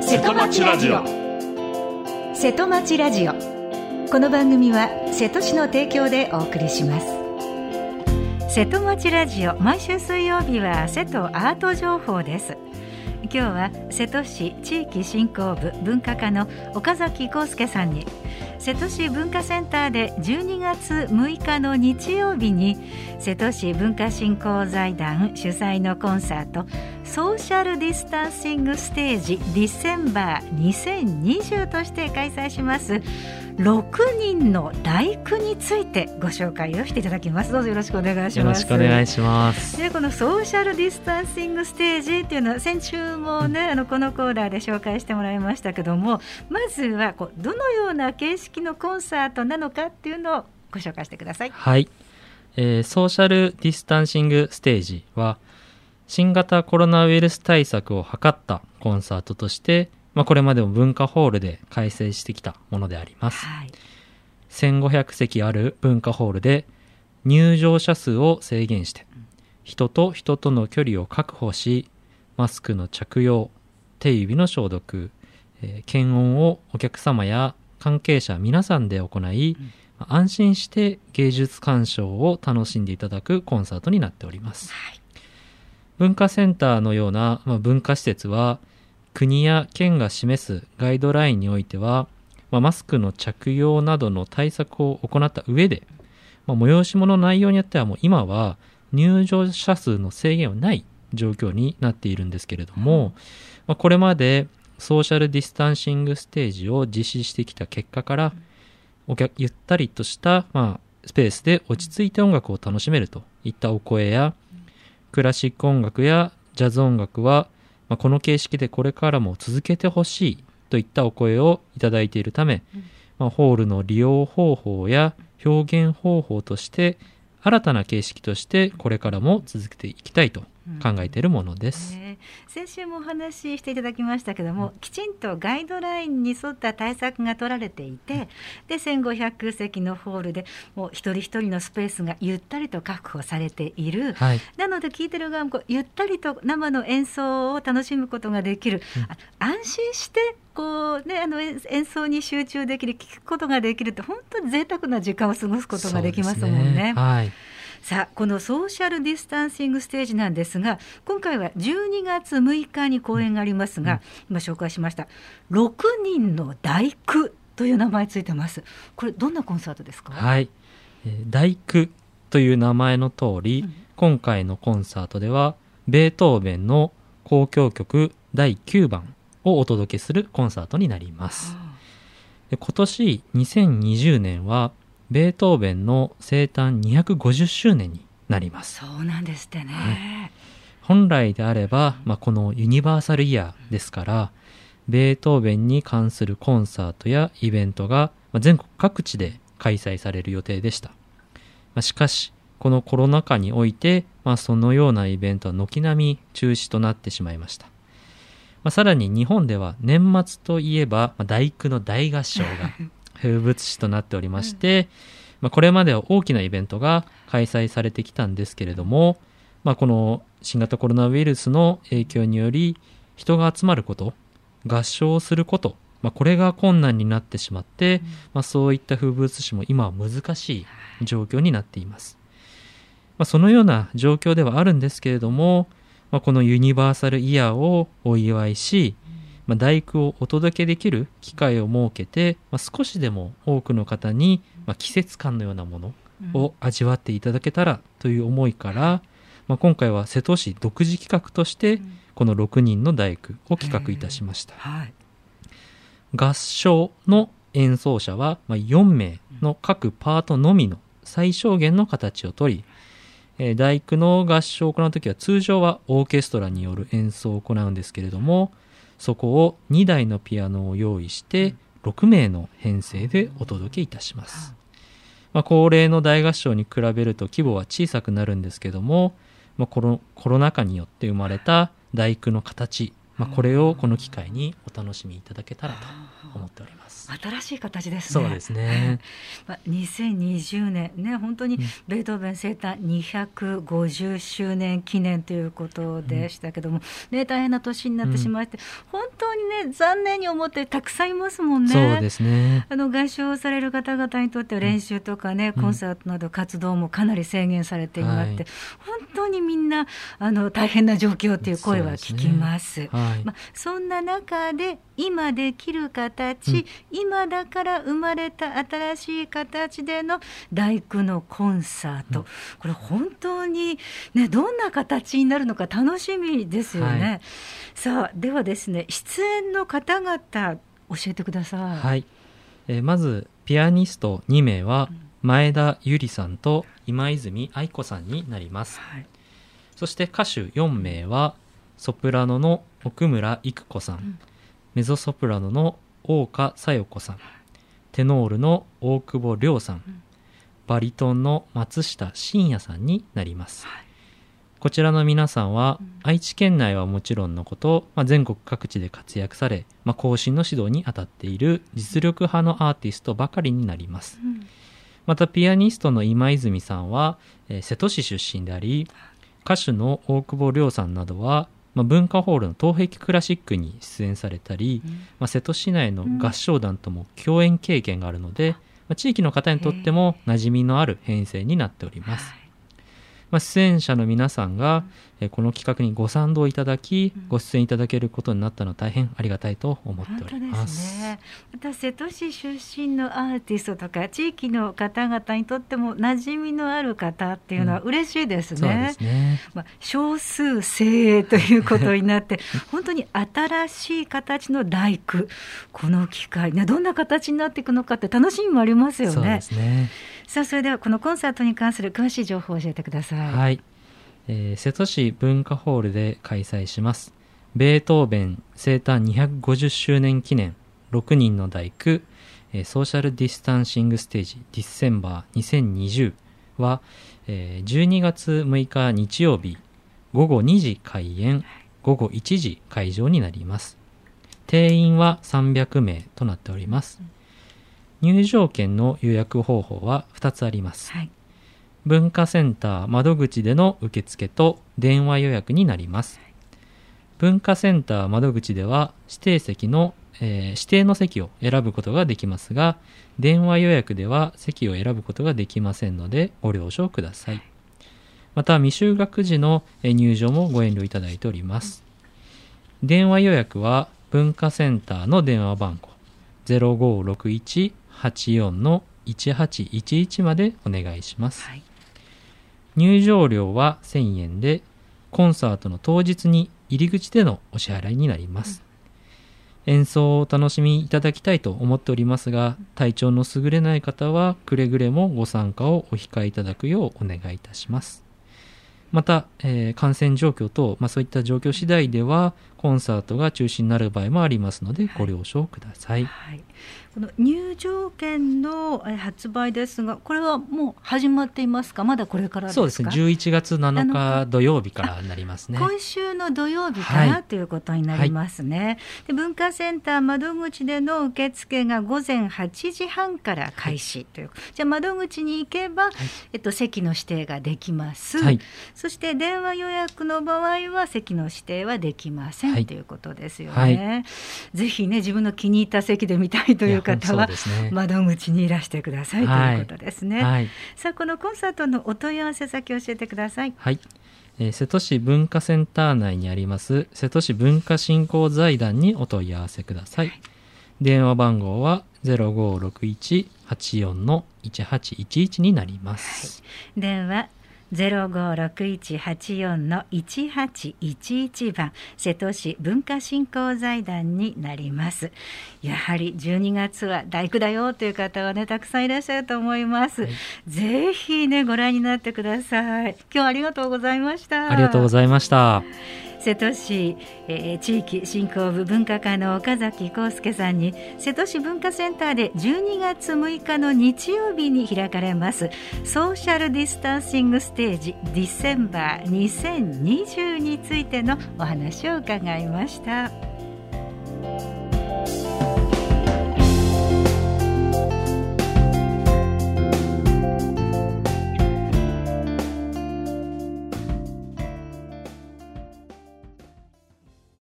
瀬戸町ラジオ。瀬戸町ラジオ、この番組は瀬戸市の提供でお送りします。瀬戸町ラジオ、毎週水曜日は瀬戸アート情報です。今日は瀬戸市地域振興部文化課の岡崎康介さんに、瀬戸市文化センターで12月6日の日曜日に瀬戸市文化振興財団主催のコンサート、ソーシャルディスタンシングステージディセンバー2020として開催します6人の第九についてご紹介をしていただきます。どうぞよろしくお願いします。 よろしくお願いします。 で、このソーシャルディスタンシングステージというのは先週もね、このコーナーで紹介してもらいましたけども、まずはどのような形式のコンサートなのかっていうのをご紹介してください。 はい、ソーシャルディスタンシングステージは新型コロナウイルス対策を図ったコンサートとして、これまでも文化ホールで開催してきたものであります。はい、1500席ある文化ホールで入場者数を制限して、人と人との距離を確保し、マスクの着用、手指の消毒、検温をお客様や関係者皆さんで行い、安心して芸術鑑賞を楽しんでいただくコンサートになっております。はい、文化センターのような、文化施設は国や県が示すガイドラインにおいては、マスクの着用などの対策を行った上で、催し物の内容によってはもう今は入場者数の制限はない状況になっているんですけれども、これまでソーシャルディスタンシングステージを実施してきた結果から、ゆったりとした、スペースで落ち着いて音楽を楽しめるといったお声や、クラシック音楽やジャズ音楽は、この形式でこれからも続けてほしいといったお声をいただいているため、ホールの利用方法や表現方法として新たな形式としてこれからも続けていきたいと考えているものです。 先週もお話ししていただきましたけども、きちんとガイドラインに沿った対策が取られていて、で1500席のホールでもう一人一人のスペースがゆったりと確保されている、はい、なので聴いてる側もゆったりと生の演奏を楽しむことができる、安心して演奏に集中できる、聴くことができるって、本当に贅沢な時間を過ごすことができますもんね。はい、さあ、このソーシャルディスタンシングステージなんですが、今回は12月6日に公演がありますが、今紹介しました6人の第九という名前ついてます。これどんなコンサートですか？ はい、第九という名前の通り、今回のコンサートではベートーベンの交響曲第9番をお届けするコンサートになります。で、今年2020年はベートーベンの生誕250周年になります。 そうなんですってね。 本来であれば、このユニバーサルイヤーですから、ベートーベンに関するコンサートやイベントが全国各地で開催される予定でした。しかしこのコロナ禍において、そのようなイベントは軒並み中止となってしまいました。さらに日本では年末といえば第九の大合唱が風物詩となっておりまして、これまでは大きなイベントが開催されてきたんですけれども、この新型コロナウイルスの影響により人が集まること、合唱をすること、これが困難になってしまって、そういった風物詩も今は難しい状況になっています。そのような状況ではあるんですけれども、このユニバーサルイヤーをお祝いし、第九をお届けできる機会を設けて、少しでも多くの方に、季節感のようなものを味わっていただけたらという思いから、今回は瀬戸市独自企画としてこの6人の第九を企画いたしました。合唱の演奏者は4名の各パートのみの最小限の形をとり、第九の合唱を行うときは通常はオーケストラによる演奏を行うんですけれども、そこを2台のピアノを用意して6名の編成でお届けいたします。恒例の大合唱に比べると規模は小さくなるんですけども、コロナ禍によって生まれた第九の形これをこの機会にお楽しみいただけたらと思っております。 新しい形ですね。 そうですね。 2020年ね、本当にベートーベン生誕250周年記念ということでしたけども、ね、大変な年になってしまって、本当にね残念に思ってたくさんいますもんね。 そうですね。 合唱される方々にとっては練習とかね、コンサートなど活動もかなり制限されていまって、本当にみんな大変な状況という声は聞きます。そんな中で今できる形、今だから生まれた新しい形での第九のコンサート、これ本当に、ね、どんな形になるのか楽しみですよね。さあではですね、出演の方々教えてください。 まずピアニスト2名は前田ゆりさんと今泉愛子さんになります。そして歌手4名はソプラノの奥村育子さん、メゾソプラノの大岡小夜子さん、テノールの大久保亮さん、バリトンの松下真也さんになります。こちらの皆さんは愛知県内はもちろんのこと、全国各地で活躍され、後進の指導に当たっている実力派のアーティストばかりになります。またピアニストの今泉さんは、瀬戸市出身であり、歌手の大久保亮さんなどは文化ホールの東壁クラシックに出演されたり、瀬戸市内の合唱団とも共演経験があるので、地域の方にとっても馴染みのある編成になっております。出演者の皆さんがこの企画にご賛同いただき、ご出演いただけることになったのは大変ありがたいと思っております。 本当ですね。また瀬戸市出身のアーティストとか地域の方々にとっても馴染みのある方っていうのは嬉しいですね。 そうですね。 少数精鋭ということになって本当に新しい形の第九、この機会ね、どんな形になっていくのかって楽しみもありますよね。 そうですね。 さあそれではこのコンサートに関する詳しい情報を教えてください。 瀬戸市文化ホールで開催しますベートーベン生誕250周年記念6人の第九ソーシャルディスタンシングステージディッセンバー2020は12月6日日曜日午後2時開演、午後1時会場になります。定員は300名となっております。入場券の予約方法は2つあります。文化センター窓口での受付と電話予約になります。文化センター窓口では指定の席を選ぶことができますが、電話予約では席を選ぶことができませんのでご了承ください。また未就学時の入場もご遠慮いただいております。電話予約は文化センターの電話番号 0561-84-1811 までお願いします。入場料は1000円で、コンサートの当日に入り口でのお支払いになります。演奏をお楽しみいただきたいと思っておりますが、体調の優れない方はくれぐれもご参加をお控えいただくようお願いいたします。また、感染状況等、そういった状況次第ではコンサートが中止になる場合もありますのでご了承ください。 この入場券の発売ですが、これはもう始まっていますか、まだこれからですか？ そうですね、11月7日土曜日からになりますね。 今週の土曜日からということになりますね。で文化センター窓口での受付が午前8時半から開始という、じゃあ窓口に行けば、席の指定ができます。そして電話予約の場合は席の指定はできません、ということですよね。ぜひね、自分の気に入った席で見たいという方は窓口にいらしてください、ということですね。さあこのコンサートのお問い合わせ先を教えてください。 瀬戸市文化センター内にあります瀬戸市文化振興財団にお問い合わせください。電話番号は 0561-84-1811 になります。 電話0561-84-1811 番、瀬戸市文化振興財団になります。やはり12月は第九だよという方はね、たくさんいらっしゃると思います。ぜひね、ご覧になってください。今日はありがとうございました。 ありがとうございました。 瀬戸市、地域振興部文化課の岡崎康介さんに、瀬戸市文化センターで12月6日の日曜日に開かれますソーシャルディスタンシングステージディセンバー2020についてのお話を伺いました。